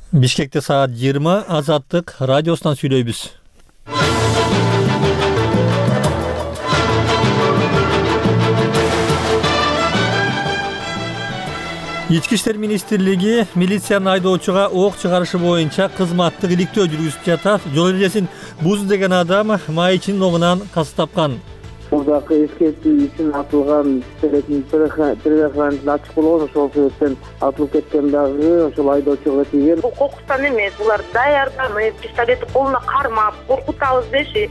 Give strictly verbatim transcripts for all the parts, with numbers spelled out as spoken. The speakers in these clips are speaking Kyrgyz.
Бишкекте саат жыйырма Азаттык радиосунан сүйлөйбүз. Ички иштер министрлиги милициянын айдоочуга ок чыгарышы боюнча кызматтык иликтөө жүргүзүп жатат. Жол эрежесин бузду деген адам майчынын оңунан каза тапкан. Мурдакы эскертүү үчүн атылган пистолеттин предохранитель ачык болгон, ошол себептен атылып кеткен дагы ошол айдоочуга тийген. Бул кокустан эмес, булар даярданып, пистолетти колуна кармап, коркутабыз деши.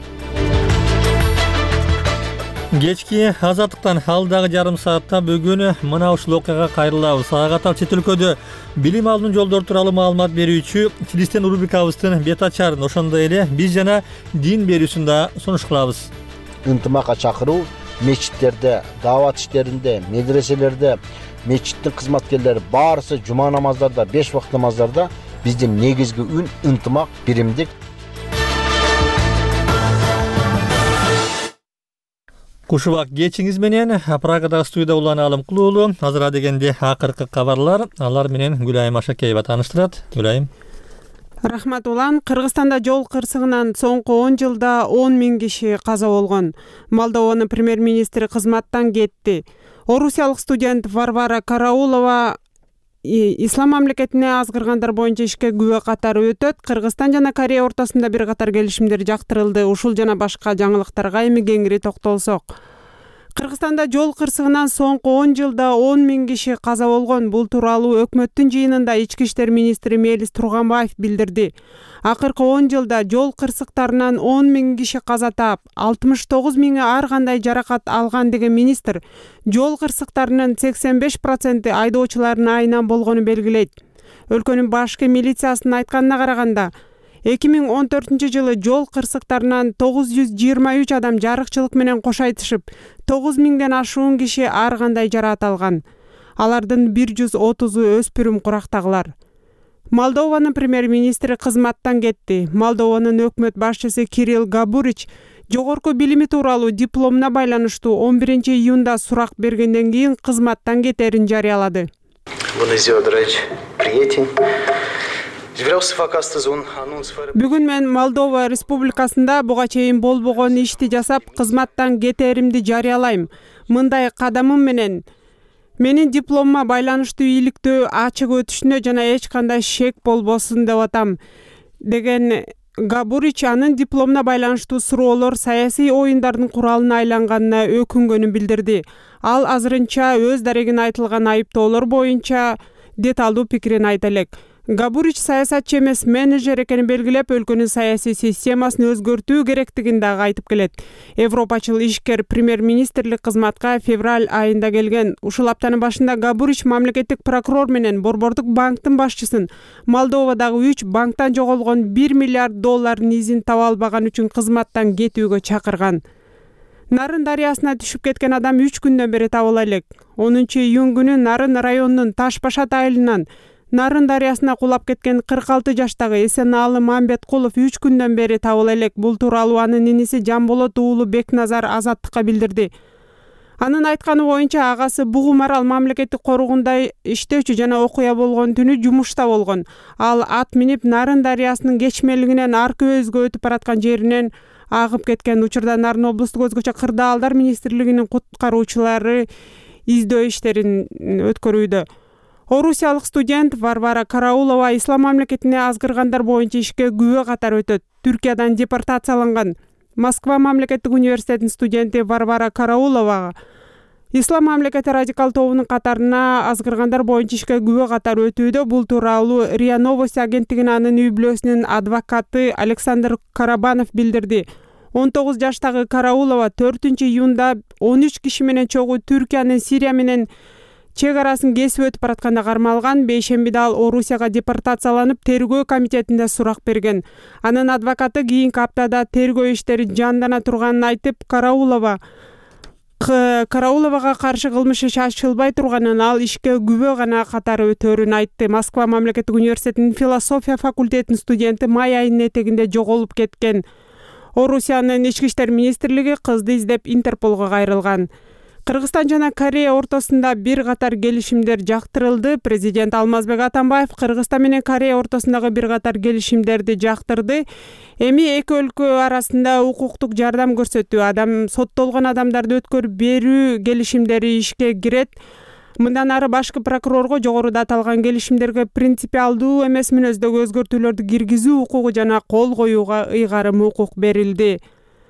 Кечки Азаттыктан алдагы жарым саатта бүгүн мына ушул окуяга кайрылабыз. Ага катар чет өлкөдө билим алуунун жолдору тууралуу маалымат берүүчү Филистен рубрикабыздын бет ачарын, ошондой эле биз жана дин берүүсүн да сунуш кылабыз. Ынтымакка чакыруу мечиттерде, даават иштеринде, медреселерде, мечиттин кызматкерлери баарысы жума намаздарда, беш убакыт намаздарда биздин негизги үн ынтымак, биримдик. Кушубак кечиңиз менен Прагада студияда Улан Алымкул уулу. Азыр дегенде акыркы кабарлар, алар менен Гүлайым Ашакеева тааныштырат. Гүлайым. Рахмат Улан. Кыргызстанда жол кырсыгынан соңку он жылда он миң киши каза болгон. Молдованын премьер-министри кызматтан кетти. Орусиялык студент Варвара Караулова Ислам мамлекетине азгыргандар боюнча ишке күбө катары өтөт. Кыргызстан жана Корея ортосунда бир катар келишимдер жактырылды. Ушул жана башка жаңылыктарга эми кеңири токтолсок. Кыргызстанда жол кырсыгынан соңку он жылда он миң киши каза болгон. Бул тууралуу өкмөттүн жыйынында ички иштер министри Мелис Турганбаев билдирди. Акыркы он жылда жол кырсыктарынан он миң киши каза таап, алтымыш тогуз миңи ар кандай жаракат алган деген министр жол кырсыктарынын сексен беш проценти айдоочулардын айынан болгонун белгилейт. Өлкөнүн башкы милициясынын айтканына караганда, эки миң он төртүнчү жылы жол кырсыктарынан тогуз жүз жыйырма үч адам жарыкчылык менен кош айтышып, тогуз миңден ашуун киши ар кандай жараат алган. Алардын бир жүз отузу өспүрүм курактагылар. Молдованын премьер-министри кызматтан кетти. Молдованын өкмөт башчысы Кирилл Габурич жогорку билими тууралуу дипломуна байланыштуу он биринчи июнда сурак бергенден кийин кызматтан кетерин жарыялады. Бүгүн мен Молдова Республикасында буга чейин болбогон ишти жасап, кызматтан кетеримди жарыялайм. Мындай кадамым менен менин дипломума байланыштуу иликтөө ачык өтүшүнө жана эч кандай шек болбосун деп атам, деген Габурич анын дипломуна байланыштуу суроолор саясий оюндардын куралына айланганына өкүнгөнүн билдирди. Ал азырынча өз дарегине айтылган айыптоолор боюнча деталдуу пикирин айта элек. Габурич саясатчы эмес менеджер экенин белгилеп, өлкөнүн саясий системасын өзгөртүү керектигин дагы айтып келет. Европачыл ишкер премьер-министрлик кызматка февраль айында келген. Ушул аптанын башында Габурич мамлекеттик прокурор менен Борбордук банктын башчысын Молдовадагы үч банктан жоголгон бир миллиард доллардын изин таба албаган үчүн кызматтан кетүүгө чакырган. Нарын дарыясына түшүп кеткен адам үч күндөн бери табыла элек. онунчу июнь күнү Нарын районунун Ташбашат айылынан Нарын дарыясына кулап кеткен кырк алты жаштагы Эсенаалы Мамбеткулов үч күндөн бери табыла элек. Бул тууралуу анын иниси Жамболот уулу Бекназар Азаттыкка билдирди. Анын айтканы боюнча агасы Бугу Марал мамлекеттик коруугунда иштөөчү жана окуя болгон түнү жумушта болгон. Ал ат минип Нарын дарыясынын кечмелигинен аркы өзгө өтүп бараткан жеринен агып кеткен. Учурда Нарын облустук өзгөчө кырдаалдар министрлигинин куткаруучулары издөө иштерин өткөрүүдө. Орусиялык студент Варвара Караулова Ислам мамлекетине азгыргандар боюнча ишке күбө катары өтөт. Түркиядан депортацияланган. Москва мамлекеттик университетинин студенти Варвара Караулова Ислам мамлекети радикал тобунун катарына азгыргандар боюнча ишке күбө катары өтүүдө. Бул тууралуу РИА Новости агенттигинин анын үй-бүлөсүнүн адвокаты Александр Карабанов билдирди. он тогуз жаштагы Караулова төртүнчү июнда он үч киши менен чогуу Түркиянын Сирия менен чек арасын кесип өтүп баратканда кармалган. Бейшембиде ал Орусияга депортацияланып, тергөө комитетинде сурак берген. Анын адвокаты кийинки аптада тергөө иштери жандана турганын айтып, Караулова Карауловага каршы кылмыш иш ачылбай турганын, ал ишке күбө гана катары өтөрүн айтты. Москва мамлекеттик университетинин философия факультетинин студенти май айынын этегинде жоголуп кеткен. Орусиянын ички иштер министрлиги кызды издеп Интерполго кайрылган. Кыргызстан жана Корея ортосунда бир катар келишимдер жактырылды. Президент Алмазбек Атамбаев Кыргызстан менен Корея ортосундагы бир катар келишимдерди жактырды. Эми эки өлкө арасында укуктук жардам көрсөтүү, адам соттолгон адамдарды өткөрүп берүү келишимдери ишке кирет. Мындан ары башкы прокурорго жогоруда аталган келишимдерге принципиалдуу эмес мүнөздөгү өзгөртүүлөрдү киргизүү укугу жана кол коюуга ыйгарым укук берилди.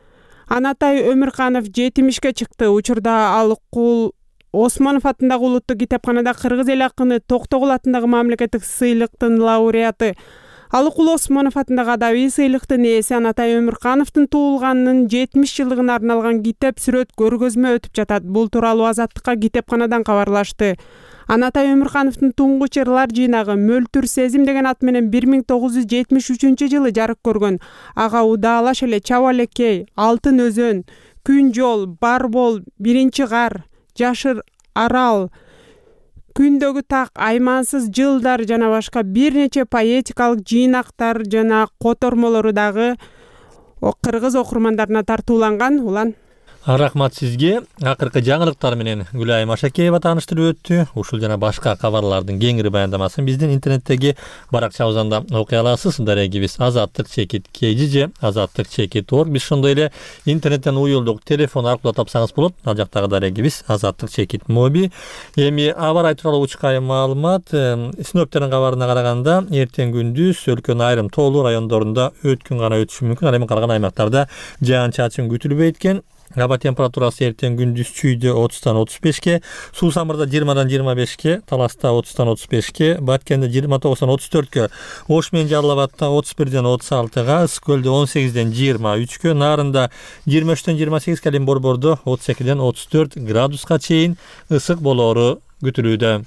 Анатай Өмүрканов жетимишке чыкты. Учурда ал Кул Осмонов атындагы улуттук китепканада кыргыз эл акыны Токтогул атындагы мамлекеттик сыйлыктын лауреаты. Ал Кул Осмонов атындагы адабий сыйлыктын ээси Анатай Өмүркановдун туулганынын жетимиш жылдыгына арналган китеп сүрөт көргөзмө өтүп жатат. Бул тууралуу Азаттыкка китепканадан кабарлашты. Анатай Өмүркановдун туңгуч ырлар жыйнагы Мөлтүр сезим деген ат менен бир миң тогуз жүз жетимиш үчүнчү жылы жарык көргөн. Ага Удаалаш эле, Чабалекей, Алтын өзөн, Күн жол, Барбол, Биринчи кар, Жашыр арал, Күндөгү так, Аймансыз жылдар жана башка бир нече поэтикалык жыйнактар жана котормолору дагы кыргыз окурмандарына тартууланган. Улан Рахмат сизге. Акыркы жаңылыктар менен Гүлайым Ашакеева тааныштырып өттү. Ушул жана башка кабарлардын кеңири баяндамасын биздин интернеттеги баракчабыздан да окуй аласыз. Дарегибиз Азаттык чекит kgj, Азаттык чекит org. Биз ошондой эле интернеттен уюлдук телефон аркылуу тапсаңыз болот. Ал жактагы дарегибиз Азаттык чекит моби. Эми аба ырайы тууралуу учкайым маалымат. Синоптиктердин кабарына караганда эртең күндүз өлкөнүн айрым тоолуу райондорунда өткүн гана өтүшү мүмкүн. Ал эми калган аймактарда жаан-чачын күтүлбөйт экен. Аба температурасы эртең күндүз Чүйдө отуздан отуз бешке, Суу Самырда жыйырмадан жыйырма бешке, Таласта отуздан отуз бешке, Баткенде жыйырма тогуздан отуз төрткө, Ош менен Жалал Абадта отуз бирден отуз алтыга, Ысык көлдө он сегизден жыйырма үчкө, Нарында жыйырма үчтөн жыйырма сегизге, Калин Борбордо отуз экиден отуз төрт градуска чейин ысык болоору күтүлүүдө.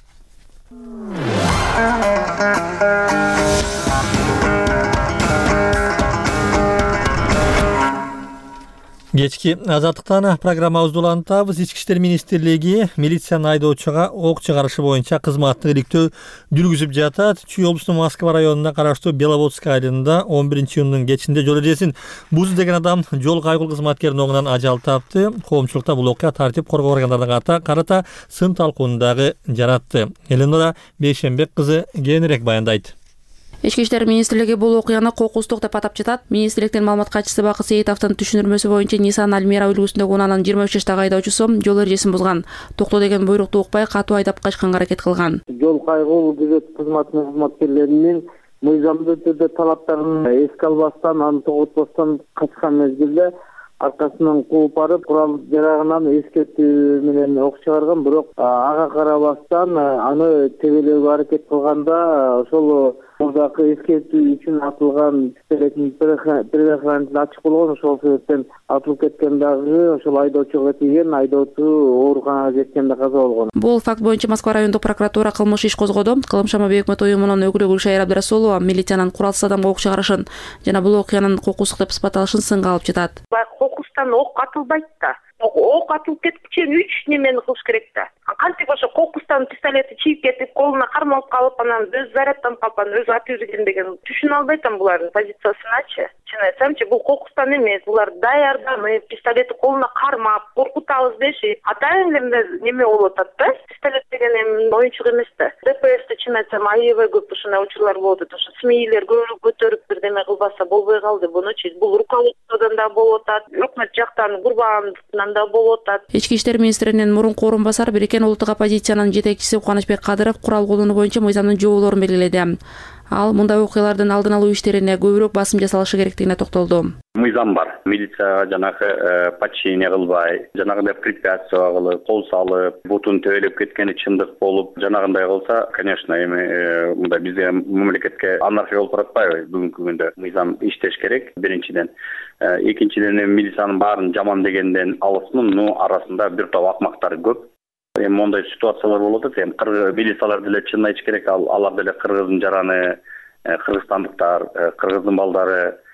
Кечки Азаттыктан программабызды улантабыз. Ички иштер министрлиги милициянын айдоочуга ок чыгарышы боюнча кызматтык иликтөө жүргүзүп жатат. Чүй облусунун Москва районуна караштуу Беловодская айылында он биринчи июндун кечинде жол эрежесин бузду деген адам жол кайгыл кызматкеринин оңунан ажал тапты. Коомчулукта бул окуя тартип коргоо органдарына карата сын талкууну дагы жаратты. Эленора Бейшенбек кызы кененирээк баяндайт. Ички иштер министрлиги бул окуяны кокустук деп атап жатат. Министрликтин маалымат катчысы Бакыт Сейитовдун түшүндүрмөсү боюнча Nissan Almera үлгүсүндөгү унаанын жыйырма үч жаштагы айдоочусу жол эрежесин бузган. Токто деген буйрукту укпай катуу айдап качканга аракет кылган. Жол кайгыл күзөт кызматынын кызматкерлеринин мыйзамдуу түрдө талаптарын эске албастан, аны тоготпостон качкан мезгилде аркасынан кууп барып, курал жарагынан эскертүү менен ок чыгарган, бирок ага карабастан аны тебелөөгө аракет кылганда ошол мурдакы эскертүү үчүн атылган предохранитель ачык болгон, ошол себептен атылып кеткен дагы ошол айдоочуга тийген, айдоочу ооруканага жеткенде каза болгон. Бул факт боюнча Москва райондук прокуратура кылмыш иш козгоду. Кылымшама Бейөкмөт уюмунун өкүлү Гүлшайыр Абдрасулова милициянын куралсыз адамга ок чыгарышын жана бул окуянын кокустук деп сыпатталышын сынга алып жатат. Кокустан ок атылбайт да. Ок атылып кеткиче үч немени кылыш керек да. Кантип ошо кокустан пистолетти чийип кетип, колуна кармалып калып, анан өз зарядтанып калып, анан өзү атып жүргөн деген түшүнө албайтам булардын позициясыначы. Чын айтсамчы, бул кокустан эмес, булар даярданып, пистолетти колуна кармап, коркутабыз деши. Атайын эле неме болуп атат да. Пистолет деген эми оюнчук эмес да. ДПСте чын айтсам аябай көп ушундай учурлар болуп атат. Ошо СМИлер көбүрөөк көтөрүп бирдеме кылбаса болбой калды. Бунучу бул руководстводон да болуп атат, өкмөт жактан курбандыктан да болуп атат. Ички иштер министринин мурунку орун басары Бирикен улуттук оппозициянын жетекчиси Кубанычбек Кадыров курал колдонуу боюнча мыйзамдын жоболорун белгиледи. Ал мындай окуялардын алдын алуу иштерине көбүрөөк басым жасалышы керектигине токтолду. Мыйзам бар. Милицияга жанагы подчинение кылбай, жанагындай препятствия кылып, кол салып, бутун төбөлөп кеткени чындык болуп, жанагындай кылса, конечно, эми мындай бизде мамлекетке анархия болуп баратпайбы? Бүгүнкү күндө мыйзам иштеш керек, биринчиден. Экинчиден милициянын баарын жаман дегенден алысмын, ну арасында бир топ акмактар көп. Эми мондай ситуациялар болуп атат. Эми кыргыз милициялар деле чынын айтыш керек, алар деле кыргыздын жараны, кыргызстандыктар, кыргыздын балдары.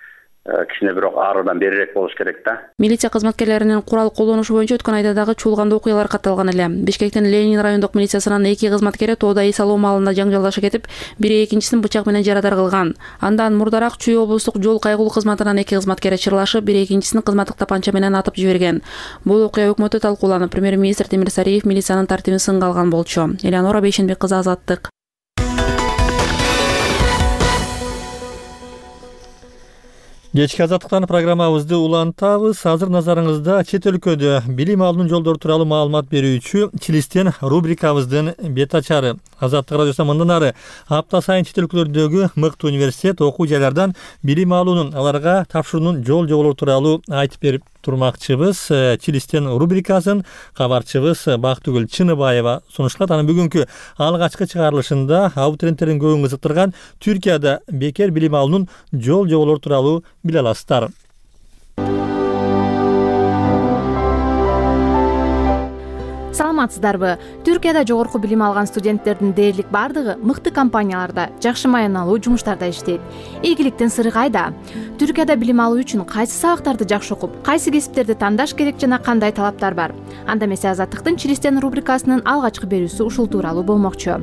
кичине бирок арыдан берирээк болуш керек да. Милиция кызматкерлеринин курал колдонушу боюнча өткөн айда дагы чуулгандуу окуялар катталган эле. Бишкектин Ленин райондук милициясынын эки кызматкери тоодо эс алуу маалында жаңжалдашып кетип, бири экинчисин бычак менен жарадар кылган. Андан мурдараак Чүй облустук жол кайгылуу кызматынын эки кызматкери чырлашып, бири экинчисин кызматтык тапанча менен атып жиберген. Бул окуя өкмөттө талкууланып, премьер-министр Темир Сариев милициянын тартибин сынга алган болчу. Элеонора Бейшенбек кызы, Азаттык. Кечки Азаттыктан программабызды улантабыз. Азыр назарыңызда чет өлкөдө билим алуунун жолдору тууралуу маалымат берүүчү Чилистен рубрикабыздын бет ачары. Азаттык радиосу мындан ары апта сайын чет өлкөлөрдөгү мыкты университет, окуу жайлардан билим алуунун, аларга тапшыруунун жол жоболору тууралуу айтып берип турмакчыбыз. Чилистен рубрикасын кабарчыбыз Бактыгүл Чыныбаева сунушталат. Анын бүгүнкү алгачкы чыгарылышында абитуриенттердин көбүн кызыктырган Түркияда бекер билим алуунун жол жоболору тууралуу биле аласыздар. Саламатсыздарбы? Түркияда жогорку билим алган студенттердин дээрлик бардыгы мыкты компанияларда, жакшы маяналуу жумуштарда иштейт. Ийгиликтин сыры кайда? Түркияда билим алуу үчүн кайсы сабактарды жакшы окуп, кайсы кесиптерди тандаш керек жана кандай талаптар бар? Анда эмесе Азаттыктын Чилистен рубрикасынын алгачкы берүүсү ушул тууралуу болмокчу.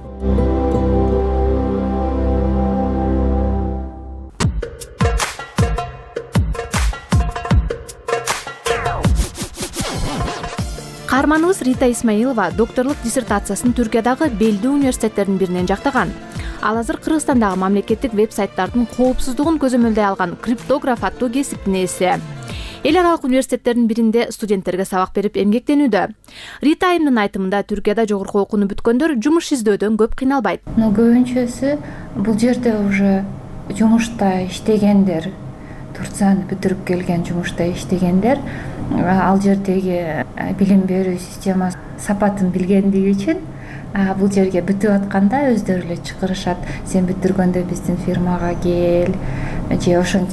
Каарманыбыз Рита Исмаилова докторлук диссертациясын Түркиядагы белдүү университеттердин биринен жактаган. Ал азыр Кыргызстандагы мамлекеттик веб-сайттардын коопсуздугун көзөмөлдөй алган криптограф аттуу кесиптин ээси. Эл аралык университеттердин биринде студенттерге сабак берип эмгектенүүдө. Рита айымдын айтымында Түркияда жогорку окууну бүткөндөр жумуш издөөдөн көп кыйналбайт. Но көбүнчөсү бул жерде уже жумушта иштегендер, Турцияны бүтүрүп келген жумушта иштегендер, ал жердеги билим берүү системасы сапатын билгендиги үчүн бул жерге бүтүп атканда өздөрү эле чакырышат. Сен бүтүргөндө биздин фирмага кел, же ошентип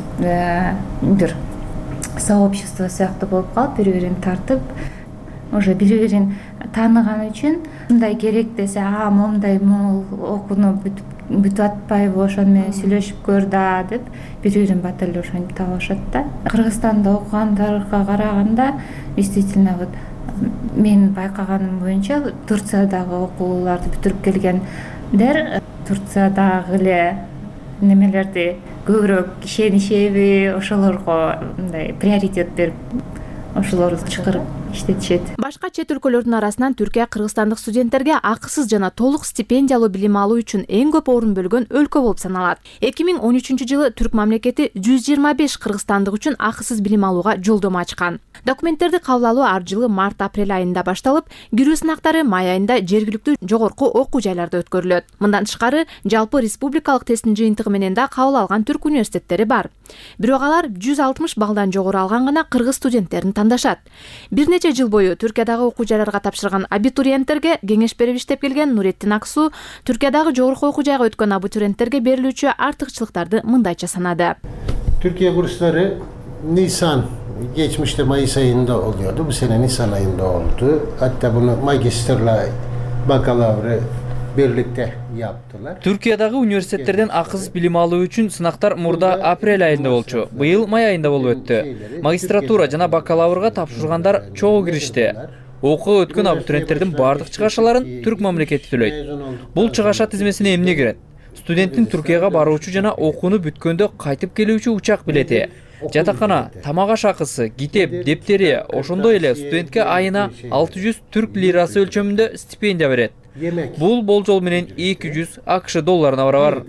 бир сообщество сыяктуу болуп калып, бири-бирин тартып, уже бири-бирин тааныган үчүн мындай керек десе, а момундай могул окууну бүтүп атпайбы, ошону менен сүйлөшүп көр да деп бири-бирин бат эле ошентип табышат да. Кыргызстанда окугандарга караганда действительно вот мен байкаганым боюнча Турциядагы окууларды бүтүрүп келгендер Турциядагы эле немелерди көбүрөөк ишенишеби, ошолорго мындай приоритет берип ошолорду чакырып иштетишет. Башка чет өлкөлөрдүн арасынан Түркия кыргызстандык студенттерге акысыз жана толук стипендиялуу билим алуу үчүн эң көп орун бөлгөн өлкө болуп саналат. эки миң он үчүнчү жылы түрк мамлекети жүз жыйырма беш кыргызстандык үчүн акысыз билим алууга жолдомо ачкан. Документтерди кабыл алуу ар жылы март-апрель айында башталып, кирүү сынактары май айында жергиликтүү жогорку окуу жайларда өткөрүлөт. Мындан тышкары, жалпы республикалык тесттин жыйынтыгы менен да кабыл алган түрк университеттери бар. Бирок алар жүз алтымыш баллдан жогору алган гана кыргыз студенттерин тандашат. Бир нече жыл бою Түркиядагы окуу жайларга тапшырган абитуриенттерге кеңеш берип иштеп келген Нуреттин Аксу Түркиядагы жогорку окуу жайга өткөн абитуриенттерге берилүүчү артыкчылыктарды мындайча санады. Türkiye kursları Nisan, geçmişte Mayıs ayında oluyordu. Bu sene Nisan ayında oldu. Hatta bunu magisterla bakalavrı birlikte yaptılar. Türkiye'dagi университеттерден акысыз билим алуу үчүн сынактар мурда апрель айында болчу. Быйыл май айында болуп өттү. Магистратура жана бакалаврга тапшыргандар чогуу киришти. Окууга өткөн абитуриенттердин бардык чыгашаларын түрк мамлекети төлөйт. Бул чыгаша тизмесине эмне кирет? Студенттин Түркияга баруучу жана окууну бүткөндө кайтып келүүчү учак билети, жатакана, тамак аш акысы, китеп, дептери, ошондой эле студентке айына алты жүз түрк лирасы өлчөмүндө стипендия берет. Бул болжол менен эки жүз АКШ долларына барабар.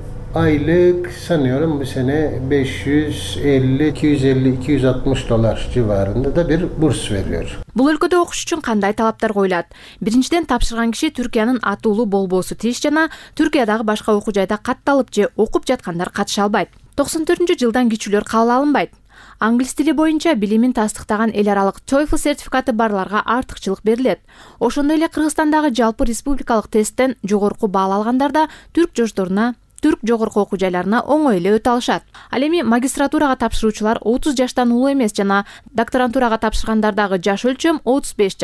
Aylık sanıyorum bu sene beş yüz elli, iki yüz elli, iki yüz altmış dolar civarında da bir burs veriyor. Бул өлкөдө окуш үчүн кандай талаптар коюлат? Биринчиден, тапшырган киши Түркиянын атуулуу болбоосу тийиш жана Түркиядагы башка окуу жайда катталып же окуп жаткандар катыша албайт. токсон төртүнчү жылдан кичүүлөр кабыл алынбайт. Англис тили боюнча билимин тастыктаган эл аралык TOEFL сертификаты барларга артыкчылык берилет. Ошондой эле Кыргызстандагы жалпы республикалык тесттен жогорку баал алгандар да түрк жошторуна, түрк жогорку окуу жайларына оңой эле өтө алышат. Ал эми магистратурага тапшыруучулар отуз жаштан улуу эмес жана докторантурага тапшыргандар дагы жаш өлчөм отуз беш жаш.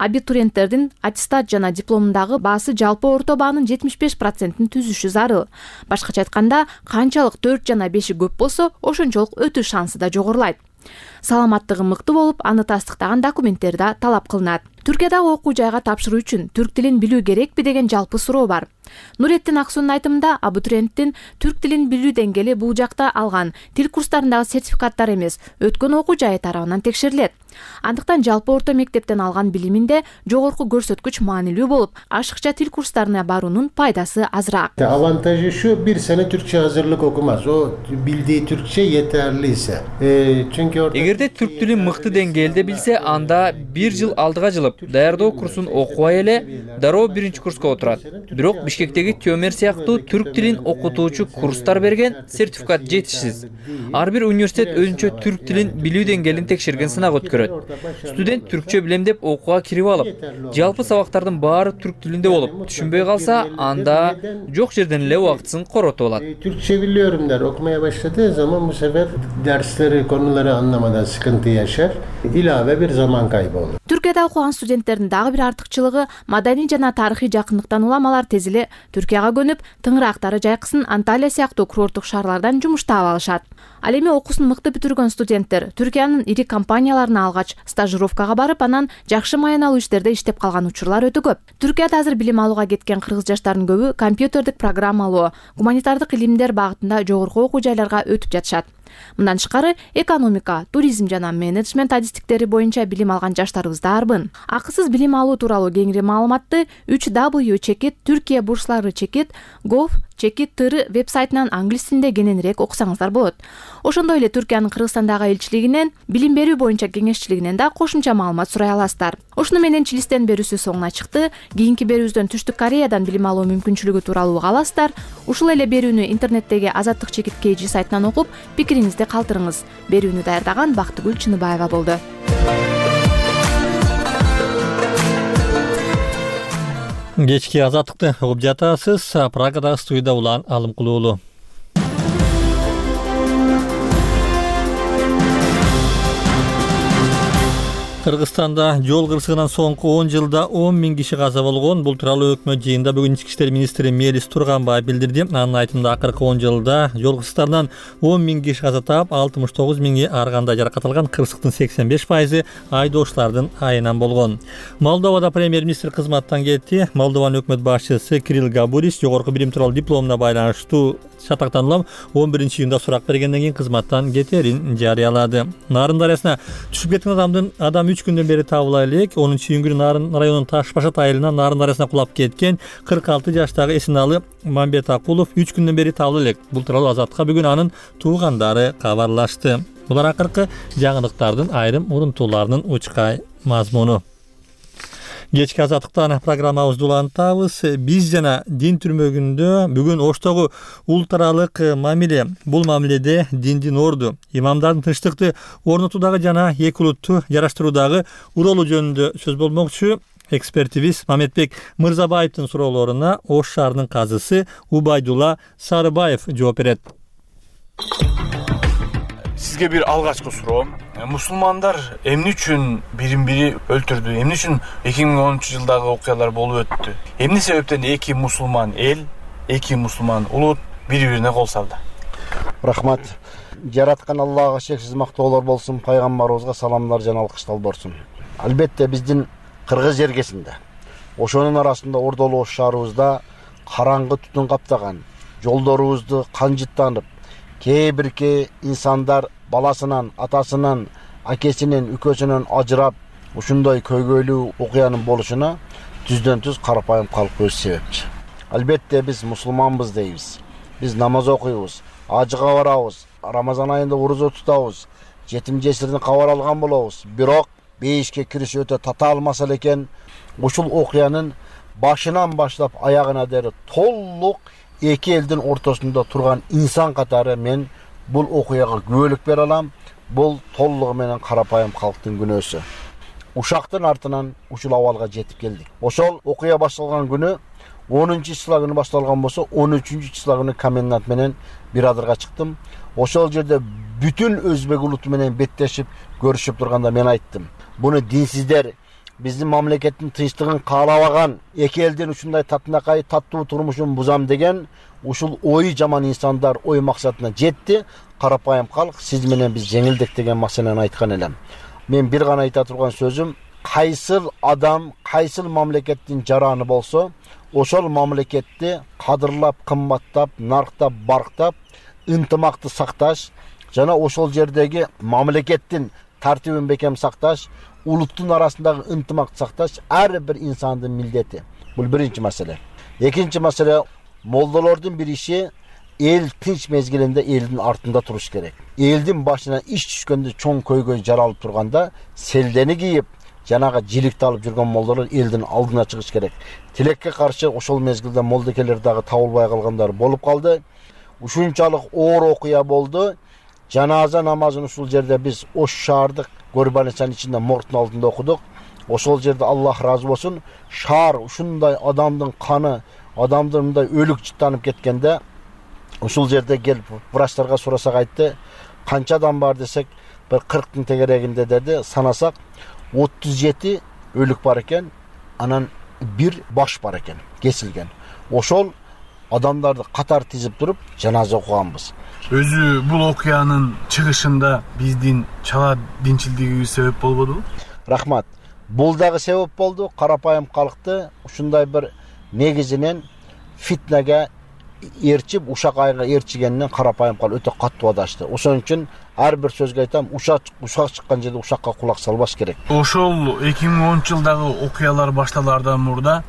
абитуриенттердин аттестат жана дипломундагы баасы жалпы орто баанын жетимиш беш процентин түзүшү зарыл. Башкача айтканда, канчалык төрт жана беши көп болсо, ошончолук өтүү шансы да жогорулайт. Саламаттыгы мыкты болуп, аны тастыктаган документтер да талап кылынат. Түркиядагы окуу жайга тапшыруу үчүн түрк тилин билүү керекпи деген жалпы суроо бар. Нуретдин Аксунун айтымында, абитуриенттин түрк тилин билүү деңгээли бул жакта алган тил курстарындагы сертификаттар эмес, өткөн окуу жайы тарабынан текшерилет. Андыктан жалпы орто мектептен алган билиминде жогорку көрсөткүч маанилүү болуп, ашыкча тил курстарына баруунун пайдасы азыраак. Avantajı şu, bir sene Türkçe hazırlık okumaz. O bildiği Türkçe yeterliyse. E, çünkü orada... Эгерде түрк тилин мыкты деңгээлде билсе, анда бир жыл алдыга жылып, даярдоо курсун окубай эле дароо биринчи курска отурат. Бирок Бишкектеги Тёмер сыяктуу түрк тилин окутуучу курстар берген сертификат жетишсиз. Ар бир университет өзүнчө түрк тилин билүү деңгээлин текшерген сынак өткөрөт. Студент түркчө билем деп окууга кирип алып, жалпы сабактардын баары түрк тилинде болуп, түшүнбөй калса, анда жок жерден эле убактысын коротуп алат. Türkçe biliyorum der. Okumaya başladığı zaman bu sefer dersleri, konuları anlamadan sıkıntı yaşar. İlave bir zaman kaybı olur. Түркияда окуган студенттердин дагы бир артыкчылыгы маданий жана тарыхый жакындыктан уламалар тез эле Түркияга көнүп, тыңыраактары жайкысын Анталия сыяктуу курорттук шаарлардан жумуш таап алышат. Ал эми окуусун мыкты бүтүргөн студенттер Түркиянын ири компанияларына алгач стажировкага барып, анан жакшы маяналуу иштерде иштеп калган учурлар өтө көп. Түркияда азыр билим алууга кеткен кыргыз жаштарынын көбү компьютердик программалоо, гуманитардык илимдер багытында жогорку окуу жайларга өтүп жатышат. Мындан тышкары экономика, туризм жана менеджмент адистиктери боюнча билим алган жаштарыбыз да арбын. Акысыз билим алуу тууралуу кеңири маалыматты үч дабл-ю чекит Түркия бурслары чекит gov чекит тр вебсайтынан англис тилинде кененирээк окусаңыздар болот. Ошондой эле Түркиянын Кыргызстандагы элчилигинен, билим берүү боюнча кеңешчилигинен да кошумча маалымат сурай аласыздар. Ошону менен Чилистен берүүсү соңуна чыкты. Кийинки берүүбүздөн Түштүк Кореядан билим алуу мүмкүнчүлүгү тууралуу уга аласыздар. Ушул эле берүүнү интернеттеги Азаттык чекит kg сайтынан окуп, пикириңизди калтырыңыз. Берүүнү даярдаган Бактыгүл Чыныбаева болду. Кечки азаттыкты угуп жатасыз. Прагадагы студияда Улан Алымкулуулу. Кыргызстанда жол кырсыгынан соңку он жылда он миң киши каза болгон. Бул тууралуу өкмөт жыйынында бүгүн ички иштер министри Мелис Турганбаев билдирди. Анын айтымында акыркы он жылда жол кырсыктарынан он миң киши каза таап, алтымыш тогуз миңи ар кандай жаракат алган. Кырсыктын сексен беш пайызы айдоочулардын айынан болгон. Молдовада премьер-министр кызматтан кетти. Молдованын өкмөт башчысы Кирилл Габурис жогорку билим тууралуу дипломуна байланыштуу шатактанылып, он биринчи июнда сурак бергенден кийин кызматтан кетерин жарыялады. Нарын дарыясына түшүп кеткен адамдын адам үч күндөн бери табыла элек. онунчу июнь күнү Нарын районунун Ташбашат айылынан Нарын дарыясына кулап кеткен кырк алты жаштагы Эсеналы Мамбет Акулов үч күндөн бери табыла элек. Бул тууралуу Азатка бүгүн анын туугандары кабарлашты. Булар акыркы жаңылыктардын айрым урунтууларынын учкай мазмуну. Кечки азаттыктан программабызды улантабыз. Биз жана дин түрмөгүндө бүгүн Оштогу улуттаралык мамиле. Бул мамиледе диндин орду, имамдардын тынчтыкты орнотуудагы жана эки улутту жараштыруудагы уролу жөнүндө сөз болмокчу. Экспертибиз Мамедбек Мырзабаевдин суроолоруна Ош шаарынын казысы Убайдулла Сарыбаев жооп берет. Сизге бир алгачкы суроо. Мусулмандар эмне үчүн бирин бири өлтүрдү? Эмне үчүн эки миң онунчу жылдагы окуялар болуп өттү? Эмне себептен эки мусулман эл, эки мусулман улут бири-бирине кол салды? Рахмат. Жараткан Аллага шексиз мактоолор болсун, пайгамбарыбызга саламдар жана алкыштар болсун. Албетте биздин Кыргыз жергесинде, ошонун арасында Ордолуу Ош шаарыбызда караңгы түтүн каптаган, жолдорубузду канжыттанып, кээ бирки инсандар баласынан, атасынан, акесинен, үкөсүнөн ажырап, ушундай көйгөйлүү окуянын болушуна түздөн түз карапайым калк өз себепчи. Албетте биз мусулманбыз дейбиз. Биз намаз окуйбуз, ажыга барабыз, Рамазан айында орозо тутабыз, жетим жесирдин кабар алган болобуз. Бирок бейишке кириш өтө татаал маселе экен. Ушул окуянын башынан баштап аягына дейин толук эки элдин ортосунда турган инсан катары мен бул окуяга күбөлүк бере алам. Бул толугу менен карапайым калктын күнөөсү. Ушактын артынан ушул абалга жетип келдик. Ошол окуя башталган күнү онунчу числа күнү башталган болсо, он үчүнчү числа күнү комендант менен бирадырга чыктым. Ошол жерде бүтүн өзбек улуту менен беттешип, көрүшүп турганда мен айттым. Буну динсиздер биздин мамлекеттин тынчтыгын каалабаган, эки элдин ушундай татынакай таттуу турмушун бузам деген ушул ою жаман инсандар ой максатына жетти. Карапайым калк, сиз менен биз жеңилдик деген маселени айткан элем. Мен бир гана айта турган сөзүм, кайсыл адам, кайсыл мамлекеттин жараны болсо, ошол мамлекетти кадырлап, кымбаттап, нарктап, барктап, ынтымакты сакташ жана ошол жердеги мамлекеттин тартибин бекем сакташ, улуттун арасындагы ынтымакты сакташ ар бир инсандын милдети. Бул биринчи маселе. Экинчи маселе, молдолордун бир иши эл тынч мезгилинде элдин артында туруш керек. Элдин башына иш түшкөндө чоң көйгөй жаралып турганда селдени кийип, жанагы жиликти алып жүргөн молдолор элдин алдына чыгыш керек. Тилекке каршы ошол мезгилде молдокелер дагы табылбай калгандар болуп калды. Ушунчалык оор окуя болду. Жаназа намазын ушул жерде биз Ош шаардык Горбанычан ичинде мордун алдында окудук. Ошол жерде Аллах разы болсун, шаар ушундай адамдын каны, адамдын мындай өлүк жыттанып кеткенде ушул жерде келип врачтарга сурасак айтты, канча адам бар десек, бир кырктын тегерегинде деди, санасак отуз жети өлүк бар экен, анан бир баш бар экен, кесилген. Ошол адамдарды катар тизип туруп жаназа окуганбыз. Өзү бул окуянын чыгышында биздин чала динчилдигибиз себеп болбодубу? Рахмат. Бул дагы себеп болду. Карапайым калкты ушундай бир негизинен фитнеге эрчип, ушак айга эрчигенинен Карапайым калк өтө каттуу адашты. Ошон үчүн ар бир сөзгө айтам, ушак ушак чыккан жерде ушакка кулак салбаш керек. Ошол эки миң онунчу жылдагы окуялар башталаардан мурда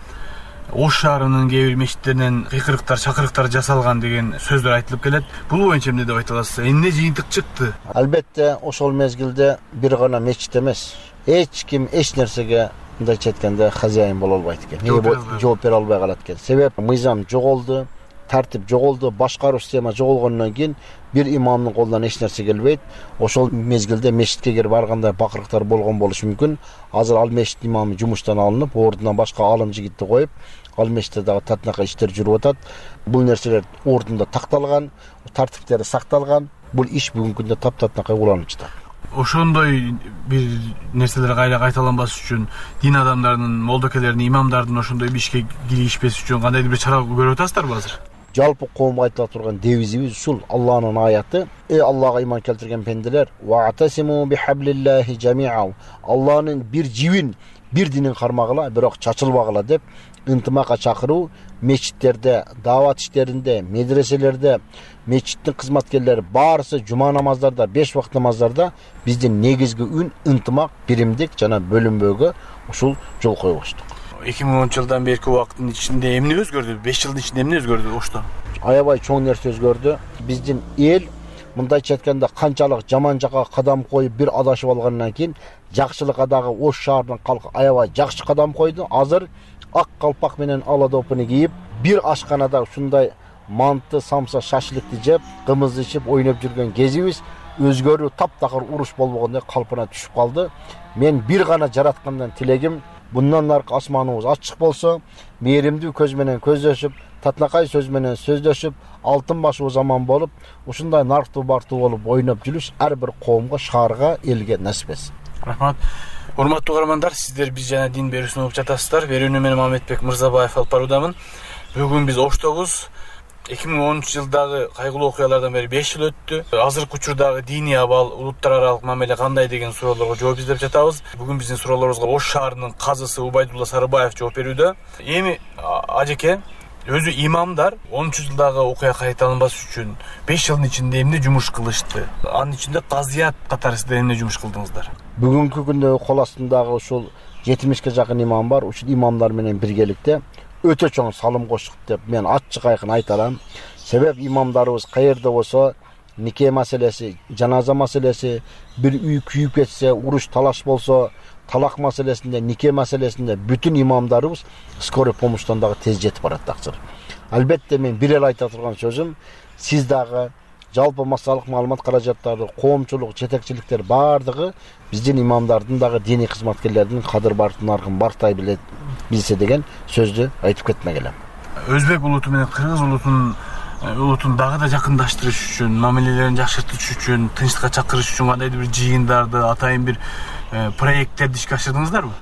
Ош шаарынын кээ бир мечиттеринен кыйкырыктар, чакырыктар жасалган деген сөздөр айтылып келет. Бул боюнча эмне деп айта аласыз? Эмне жыйынтык чыкты? Албетте, ошол мезгилде бир гана мечит эмес, эч ким эч нерсеге мындайча айтканда хозяин боло албайт экен. Жооп бере албай калат экен. Себеп мыйзам жоголду, тартип жоголду, башкаруу система жоголгондон кийин бир имамдын колунан эч нерсе келбейт. Ошол мезгилде мечитке кирип барганда бакырыктар болгон болушу мүмкүн. Азыр ал мечит имамы жумуштан алынып, ордунан башка алым жигитти коюп, ал мечитте дагы татынакай иштер жүрүп атат. Бул нерселер ордунда такталган, тартиптери сакталган. Бул иш бүгүнкү күндө таптатынакай уланып жатат. Ошондой бир нерселер кайра кайталанбас үчүн дин адамдарынын, молдокелердин, имамдардын ошондой bir ишке киришпес үчүн кандайдыр бир чара көрүп атасыздарбы азыр? Жалпы коомго айтыла турган девизибиз ушул: Алланын аяты: "Ey Аллага иман келтирген пенделер, вa'tasimu bihablillahi jami'a." Алланын бир жибин, бир динин кармагыла, бирок чачылбагыла деп ынтымакка чакыруу, мечиттерде, даават иштеринде, медреселерде, мечиттин кызматкерлери баарысы жума намаздарда, беш вакыт намаздарда биздин негизги үн ынтымак, биримдик жана бөлүнбөөгө ушул жол койбоштук. эки миң онунчу жылдан берки убакыттын ичинде эмне өзгөрдү? беш жылдын ичинде эмне өзгөрдү Ошто? Аябай чоң нерсе өзгөрдү. Биздин эл мындайча айтканда канчалык жаман жакка кадам коюп бир адашып алгандан кийин жакшылыкка дагы Ош шаарынын калкы аябай жакшы кадам койду. Азыр ак калпак менен ала допуну кийип, бир ашканада ушундай манты, самса, шашлыкты жеп, кымыз ичип, ойноп жүргөн кезибиз өзгөрүү таптакыр уруш болбогондой калпына түшүп калды. Мен бир гана жараткандан тилегим, bundan arka asmanımız açık bolsa, mehrimdi köz menen көздөшүп, татынакай сөз менен сөздөшүп, алтын башы zaman болуп, ушундай нарктуу бартуу болуп ойноп жүрүш ар бир коомго, шаарга, элге насип этсин. Рахмат. Урматтуу каармандар, сиздер биз жана дин берүүсүн угуп жатасыздар. Берүүнү мен Мамедбек Мырзабаев алып баруудамын. Бүгүн биз Оштобуз. эки миң онунчу жылдагы кайгылуу окуялардан бери беш жыл өттү. Азыркы учурдагы диний абал, улуттар аралык мамиле кандай деген суроолорго жооп издеп жатабыз. Бүгүн биздин суроолорубузга Ош шаарынын казысы Убайдулла Сарыбаев жооп берүүдө. Эми ажеке, өзү имамдар онунчу жылдагы окуя кайталанбас үчүн беш жылдын ичинде эмне жумуш кылышты? Анын ичинде казыят катары сиздер эмне жумуш кылдыңыздар? Бүгүнкү күндө кол астындагы ушул жетимишке жакын имам бар. Ушул имамдар менен биргеликте өтө чоң салым коштук деп мен ачык айкын айта алам. Себеп имамдарыбыз каерде болсо, нике маселеси, жаназа маселеси, бир үй күйүп кетсе, уруш талаш болсо, талак маселесинде, нике маселесинде бүтүн имамдарыбыз скорый помощьтон дагы тез жетип барат такчыр. Албетте мен бир эле айта турган сөзүм, сиз дагы жалпы массалык маалымат каражаттары, коомчулук, жетекчиликтер бардыгы биздин имамдардын дагы диний кызматкерлердин кадыр бартын аркын бартай билет билсе деген сөздү айтып кетмек элем. Өзбек улуту менен кыргыз улутун улутун дагы да жакындаштырыш үчүн, мамилелерин жакшыртыш үчүн, тынчтыкка чакырыш үчүн кандайдыр бир жыйындарды, атайын бир проекттерди ишке ашырдыңыздарбы?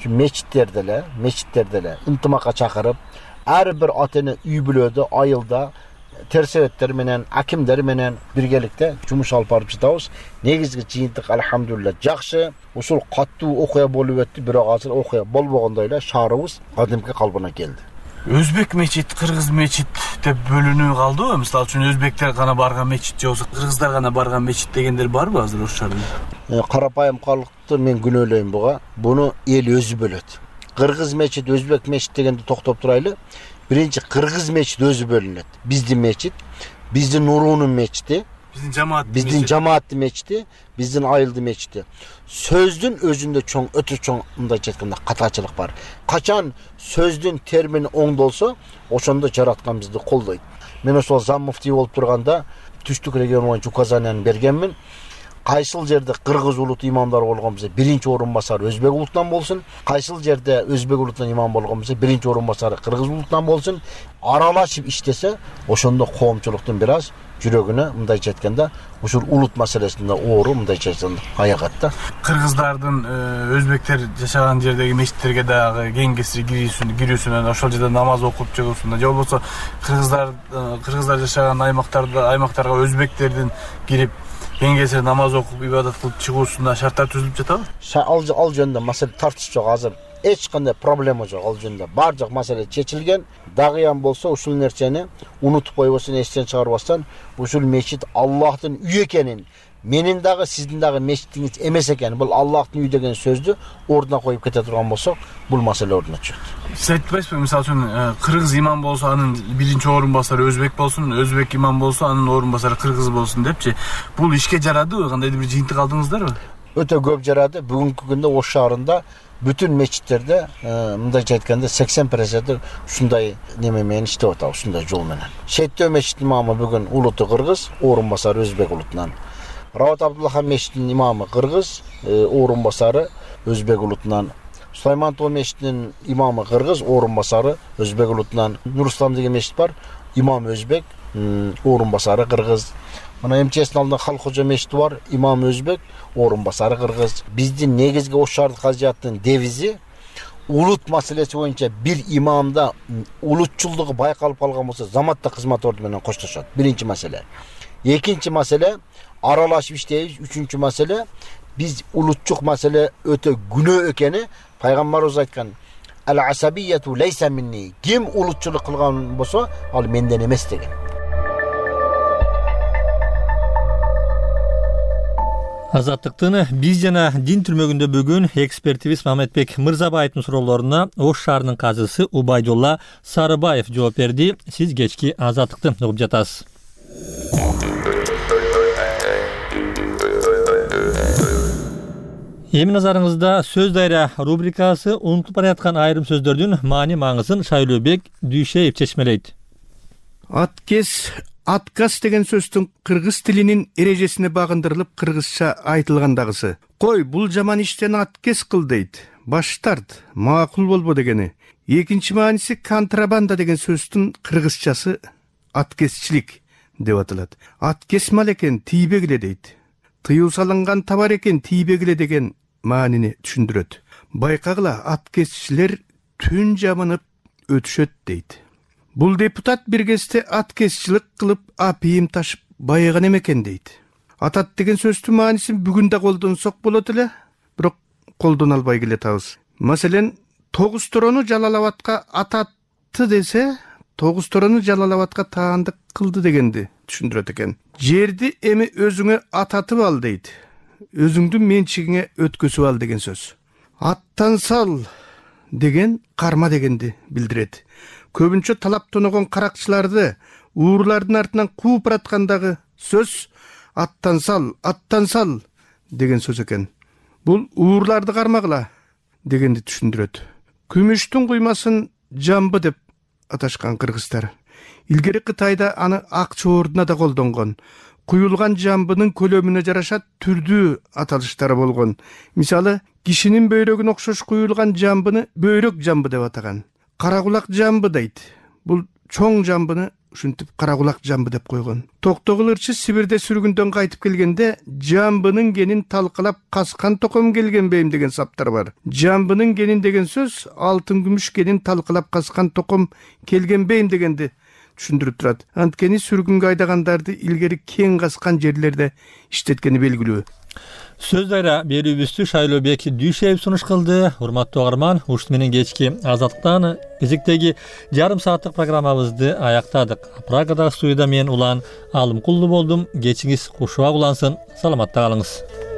şu meçitlerде ele, meçitlerде ele ıntımaka çakırıp, her bir atını üy bülödü, ayılda, tersevetleri menen, akimleri menen birgelikte cumuş alıp barıp çıtabız. Negizgi jıyıntık elhamdülillah jakşı. Usul kattu okuya bolup öttü, bir ağasır okuya bol boğandayla şarımız kadimki kalbına geldi. Özbek meçit, Kırgız meçit dep bölünүү kaldı mı? Misal üçün Özbekler gana bargan meçit yoksa Kırgızlar gana bargan meçit degenler bar mı hazır Oş şarında? E, Karapayım kalıktı men günöyleyim buğa. Bunu el özü bölöt. Kırgız meçit, Özbek meçit degende toktop turaylı. Birinci Kırgız meçit özü bölünет. Bizdi meçit, bizdi Nurunun meçiti, Bizdin cemaat bizdin meçit. cemaatli meçiti, bizdin ayıldı meçiti. Sözdün özünde çoğun, ötü çoğun ımda çetkinde kataçılık var. Kaçan sözdün termini oңda olsa, oşonda jaratkan bizdi koldoydu. Men osol zam mufti olup turganda Түштүк регионунун Жуказанын берgenmin. Кайсыл жерде Кыргыз улут имамдары болгон болсо, биринчи орун басары Өзбек улутунан болсун. Кайсыл жерде Өзбек улутунан имам болгон болсо, биринчи орун басары Кыргыз улутунан болсун. Аралашып иштесе, ошондо коомчулуктун бир аз жүрөгүнө мындайча айтканда, ушул улут маселесинде оору мындайча айтканда аягат да. Кыргыздардын өзбектер жашаган жердеги мечиттерге дагы кеңгесир кирүүсүн, кирүүсүнөн ошол жерде намаз окуп чыгуусунда, же болбосо кыргыздар кыргыздар жашаган аймактарда аймактарга өзбектердин кирип кеңгесир намаз окуп ибадат кылып чыгуусунда шарттар түзүлүп жатабы? Ал ал жөнүндө маселе тартыш жок азыр. Эч кандай проблема жок ал жөнүндө. Бардык маселе чечилген. Дагыян болсо ушул нерсени унутуп койбосун, эстен чыгарбастан, ушул мечит Аллахтын үйү экенин, менин дагы сиздин дагы мечитиңиз эмес экен, бул Аллахтын үйү деген сөздү ордуна коюп кете турган болсок, бул маселе ордуна чыгат. Сиз айтпайсызбы, мисалы үчүн кыргыз имам болсо анын биринчи орун басары Өзбек болсун, Өзбек имам болсо анын орун басары кыргыз болсун депчи. Бул ишке жарадыбы? Кандайдыр бир жыйынтык алдыңыздарбы? Өтө көп жарады. Бүгүнкү күндө Ош шаарында bütün meçitlerде мындайча айтканда сексен процент ушундай неме менен иштеп атабыз, ушундай жол менен. Шеттөө мечитинин имамы бүгүн улуту Кыргыз, орун басары Өзбек улутунан. Рават Абдуллахан мечитинин имамы Кыргыз, орун басары Өзбек улутунан. Сулаймантоо мечитинин имамы Кыргыз, орун басары Өзбек улутунан. Нур-Ислам деген мечит бар, имам Өзбек, орун басары Кыргыз. Мына МЧСтин алдында Халк Кожо мечити бар, имам Өзбек, орун басары Кыргыз. Биздин негизги Ош шаардык казыяттын девизи улут маселеси боюнча бир имамда улутчулдугу байкалып калган болсо заматта кызмат орду менен коштошот. Биринчи маселе. Экинчи маселе аралашып иштейбиз. Үчүнчү маселе биз улутчук маселе өтө күнөө экени пайгамбарыбыз айткан: "Ал-асабияту лейса минни." Ким улутчулук кылган болсо, ал менден эмес деген. Азаттыктын биз жана дин түрмөгүндө бүгүн экспертибиз Маматбек Мырзабаевдин суроолоруна Ош шаарынын казысы Убайдулла Сарыбаев жооп берди. Сиз кечки Азаттыкты угуп жатасыз. Эми назарыңызда сөз дайра рубрикасы унутуп бараткан айрым сөздөрдүн маани маңызын Шайлообек Дүйшеев чечмелейт. Аткес Отказ деген сөздің кыргыз тилинин эрежесине багындырылып кыргызча айтылгандагысы. Кой, бул жаман иштен аткес кыл дейт. Баш тарт, макул болбо дегени. Экинчи мааниси контрабанда деген сөздүн кыргызчасы аткесчилик деп аталат. Аткес мал экен, тийбегиле дейт. Тыюу салынган товар экен, тийбегиле деген маанини түшүндүрөт. Байкагыла, аткесчилер түн жамынып өтүшөт дейт. Бул депутат бир кезде аткесчилик кылып апийим ташып байыган экен дейт. Атат деген сөздүн маанисин бүгүн да колдонсок болот эле, бирок колдоно албай келатабыз. Маселен, тогуз торону Жалалабадка ататты десе, тогуз торону Жалалабадка таандык кылды дегенди түшүндүрөт экен. Жерди эми өзүңө ататып ал дейт. Өзүңдүн менчигиңе өткөзүп ал деген сөз. Аттан сал деген карма дегенди билдирет. Көбүнчө талап тоногон каракчыларды уурулардын артынан кууп бараткандагы сөз аттан сал, аттан сал деген сөз экен. Бул уурларды кармагыла дегенди түшүндүрөт. Күмүштүн куймасын жамбы деп аташкан кыргыздар. Илгери Кытайда аны ак чоордуна да колдонгон. Куюлган жамбынын көлөмүнө жараша түрдүү аталыштары болгон. Мисалы, кишинин бөйрөгүнө окшош куюлган жамбыны бөйрөк жамбы деп атаган. Каракулак жамбы дейт. Бул чоң жамбыны ушинтип кара кулак жамбы деп койгон. Токтогул ырчы Сибирде сүргүндөн кайтып келгенде жамбынын генин талкалап каскан током келген бейим деген саптар бар. Жамбынын генин деген сөз алтын күмүш генин талкалап каскан током келген бейим дегенди түшүндүрүп турат. Анткени сүргүнгө айдагандарды илгери кең каскан жерлерде иштеткени белгилүү. Сөз дайра берүүбүздү Шайлообек Дүйшеев сунуш кылды. Урматтуу угарман, ушут менен кечки Азаттыктан кезектеги жарым сааттык программабызды аяктадык. Прагадагы студияда мен Улан Алымкулду болдум. Кечиңиз кушуак улансын. Саламатта калыңыз.